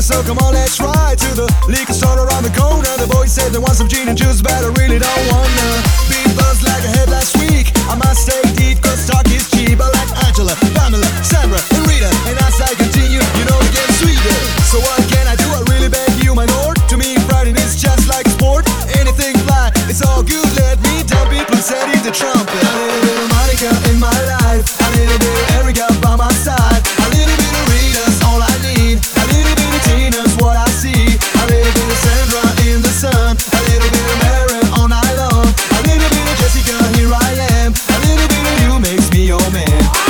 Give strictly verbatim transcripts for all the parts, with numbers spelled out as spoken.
So come on, let's ride to the liquor store around the corner. The boys said they want some gin and juice, but I really don't wanna be buzzed like I had last week. I must stay deep, cause talk is cheap. I like Angela, Pamela, Sandra, and Rita. And as I continue, you know it gets sweeter. So what can I do? I really beg you, my lord. To me, Friday is just like sport. Anything fly, it's all good. Let me down, people said he's the trumpet. A little bit of Monica in my life, a little bit of Erica by my side, a little bit of Rita's all I need, a little bit of Tina's what I see, a little bit of Sandra in the sun, a little bit of Mary all night long, a little bit of Jessica, here I am, a little bit of you makes me your man.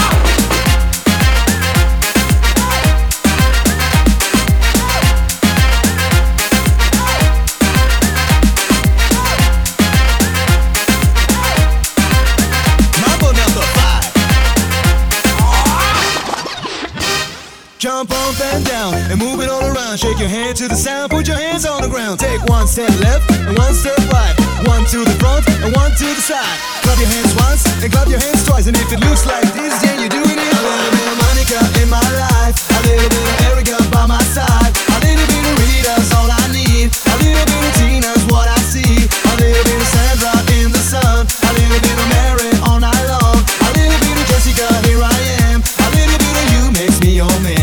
Jump up and down and move it all around. Shake your hand to the sound, put your hands on the ground. Take one step left and one step right, one to the front and one to the side. Clap your hands once and clap your hands twice. And if it looks like this, then you're doing it. A little bit of Monica in my life, a little bit of Erica by my side, a little bit of Rita's all I need, a little bit of Tina's what I see, a little bit of Sandra in the sun, a little bit of Mary all night long, a little bit of Jessica, here I am, a little bit of you makes me your man.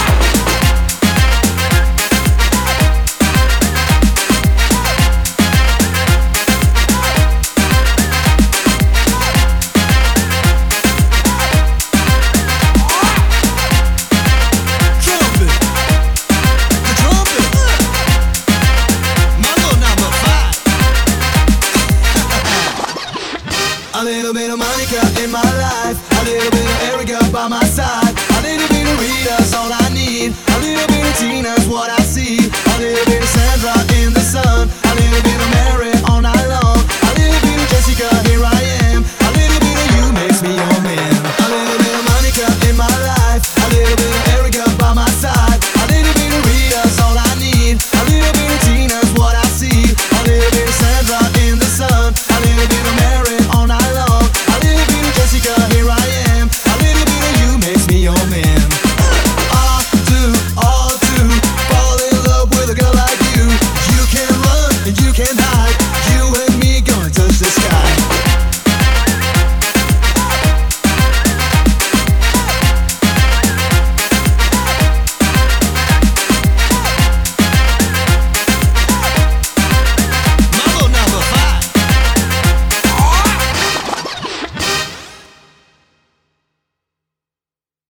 A little bit of Monica in my life, a little bit of Erica by my side, a little bit of Rita's all I need, a little bit of Tina's what I